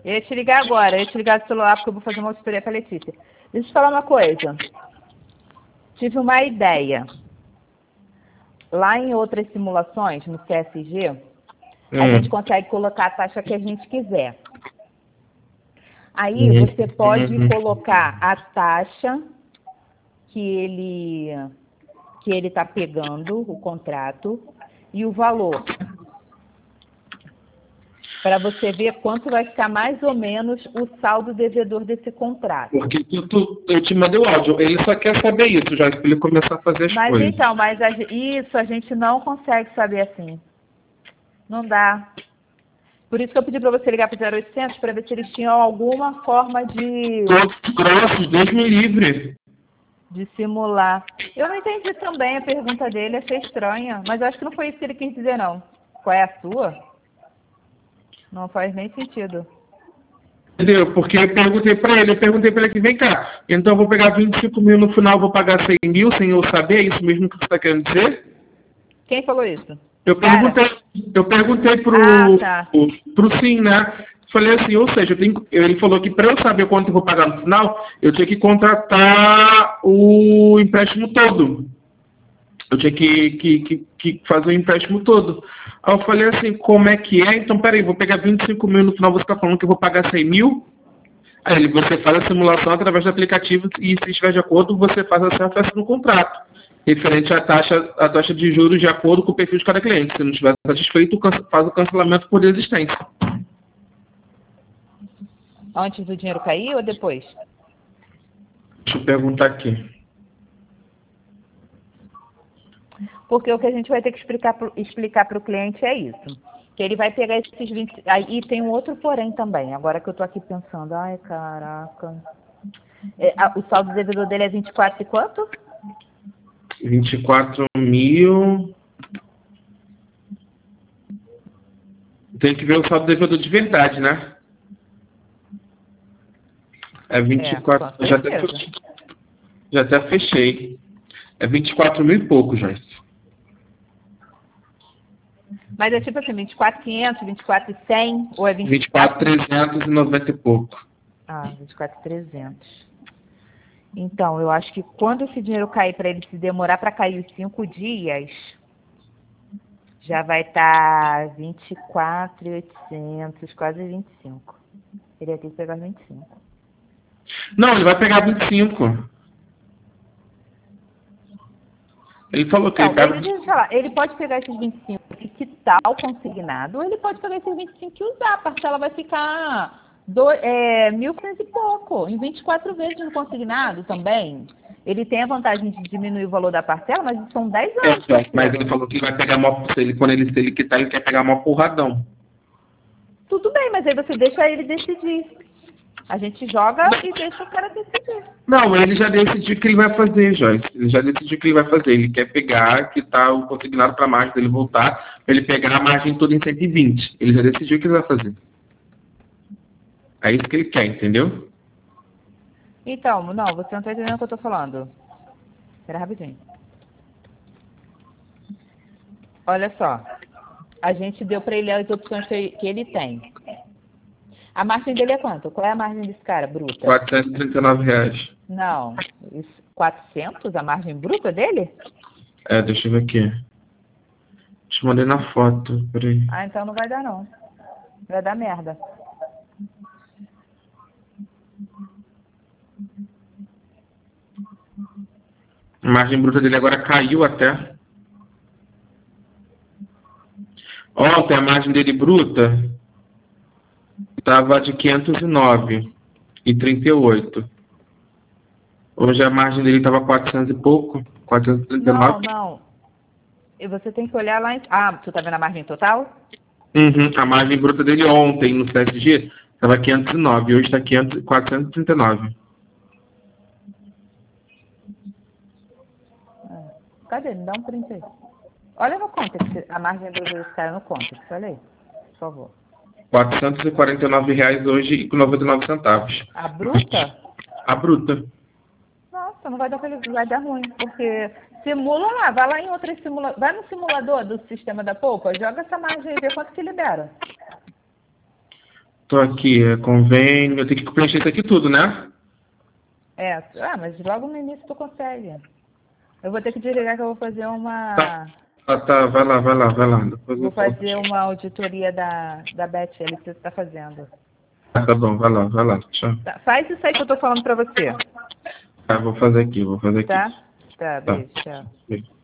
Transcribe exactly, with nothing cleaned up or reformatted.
Eu ia te ligar agora, eu ia te ligar do celular porque eu vou fazer uma auditoria para a Letícia. Deixa eu te falar uma coisa. Tive uma ideia. Lá em outras simulações, no C S G, hum. a gente consegue colocar a taxa que a gente quiser. Aí Uhum. você pode Uhum. colocar a taxa que ele que ele está pegando, o contrato, e o valor. Para você ver quanto vai ficar mais ou menos o saldo devedor desse contrato. Porque tu, tu, eu te mandei o áudio, ele só quer saber isso, já para ele começar a fazer as mas coisas. Então, mas a, isso a gente não consegue saber assim. Não dá. Por isso que eu pedi para você ligar para o zero oitocentos para ver se eles tinham alguma forma de... Todos grossos, Deus me livre. De simular. Eu não entendi também a pergunta dele, achei estranha. Mas eu acho que não foi isso que ele quis dizer, não. Qual é a sua? Não faz nem sentido. Entendeu? Porque eu perguntei para ele, eu perguntei para ele aqui, vem cá, então eu vou pegar vinte e cinco mil no final, vou pagar cem mil sem eu saber, é isso mesmo que você está querendo dizer? Quem falou isso? Eu Cara. perguntei, eu perguntei pro, ah, tá. pro, pro sim, né? Falei assim, ou seja, eu tenho, ele falou que para eu saber quanto eu vou pagar no final, eu tinha que contratar o empréstimo todo. Eu tinha que, que, que, que fazer o empréstimo todo. Aí eu falei assim, como é que é? Então, peraí, vou pegar vinte e cinco mil, no final você está falando que eu vou pagar cem mil? Aí ele, você faz a simulação através do aplicativo e se estiver de acordo, você faz acesso a essa no contrato. Referente à taxa, à taxa de juros de acordo com o perfil de cada cliente. Se não estiver satisfeito, faz o cancelamento por desistência. Antes do dinheiro cair ou depois? Deixa eu perguntar aqui. Porque o que a gente vai ter que explicar pro, explicar para o cliente é isso. Que ele vai pegar esses vinte... Aí tem um outro porém também. Agora que eu tô aqui pensando, ai, caraca. É, a, o saldo devedor dele é vinte e quatro e quanto? vinte e quatro mil. Tem que ver o saldo devedor de verdade, né? É vinte e quatro. É, já, até, já até fechei. É vinte e quatro mil e pouco, Joyce. Mas é tipo assim, vinte e quatro mil e quinhentos, vinte e quatro mil e cem, ou é vinte e quatro mil trezentos e noventa e pouco. Ah, vinte e quatro mil e trezentos. Então, eu acho que quando esse dinheiro cair, para ele se demorar para cair os cinco dias, já vai estar vinte e quatro mil e oitocentos, quase vinte e cinco. Ele ia ter que pegar vinte e cinco. Não, ele vai pegar vinte e cinco. Ele falou que então, ele, pega... ele, deixa eu falar, ele pode pegar esses vinte e cinco e quitar o consignado, ou ele pode pegar esses vinte e cinco e usar. A parcela vai ficar do, é, mil e quinhentos e pouco, em vinte e quatro vezes no consignado também. Ele tem a vantagem de diminuir o valor da parcela, mas são dez anos. É, mas ele falou que ele vai pegar maior, se ele, quando ele, se ele quitar, ele quer pegar maior porradão. Tudo bem, mas aí você deixa ele decidir. A gente joga e deixa o cara decidir. Não, ele já decidiu o que ele vai fazer, Joyce. Ele já decidiu o que ele vai fazer. Ele quer pegar, quitar o consignado para a margem dele voltar, para ele pegar a margem toda em cento e vinte. Ele já decidiu o que ele vai fazer. É isso que ele quer, entendeu? Então, não, você não está entendendo o que eu estou falando. Espera rapidinho. Olha só. A gente deu para ele as opções que ele tem. A margem dele é quanto? Qual é a margem desse cara, bruta? quatrocentos e trinta e nove reais. Não. quatrocentos? A margem bruta dele? É, deixa eu ver aqui. Te mandei na foto, peraí. Ah, então não vai dar não. Vai dar merda. A margem bruta dele agora caiu até. Ontem a margem dele bruta estava de quinhentos e nove e trinta e oito. Hoje a margem dele estava quatrocentos e pouco, quatrocentos e trinta e nove. Não, não. E você tem que olhar lá em... Ah, tu tá vendo a margem total? Uhum. A margem bruta dele ontem no C S G estava quinhentos e nove, hoje está quatrocentos e trinta e nove. Cadê? Me dá um print aí. Olha no Context, a margem bruta desse cara no Context, olha aí, por favor. quatrocentos e quarenta e nove reais hoje com noventa e nove centavos. A bruta? A bruta. Nossa, não vai dar, vai dar ruim, porque simula lá, vai lá em outra simula, vai no simulador do sistema da Poupa, joga essa margem e vê quanto que libera. Tô aqui, é convênio, eu tenho que preencher isso aqui tudo, né? É, ah, mas logo no início tu consegue. Eu vou ter que desligar que eu vou fazer uma... Tá, tá, tá, vai lá, vai lá, vai lá. Depois Vou eu falo. fazer uma auditoria da, da Beth ali que você está fazendo. Ah, tá bom, vai lá, vai lá. Tchau. Tá, faz isso aí que eu tô falando pra você. Tá, vou fazer aqui, vou fazer aqui. Tá? Tá, Tá. beijo, tchau. Beijo.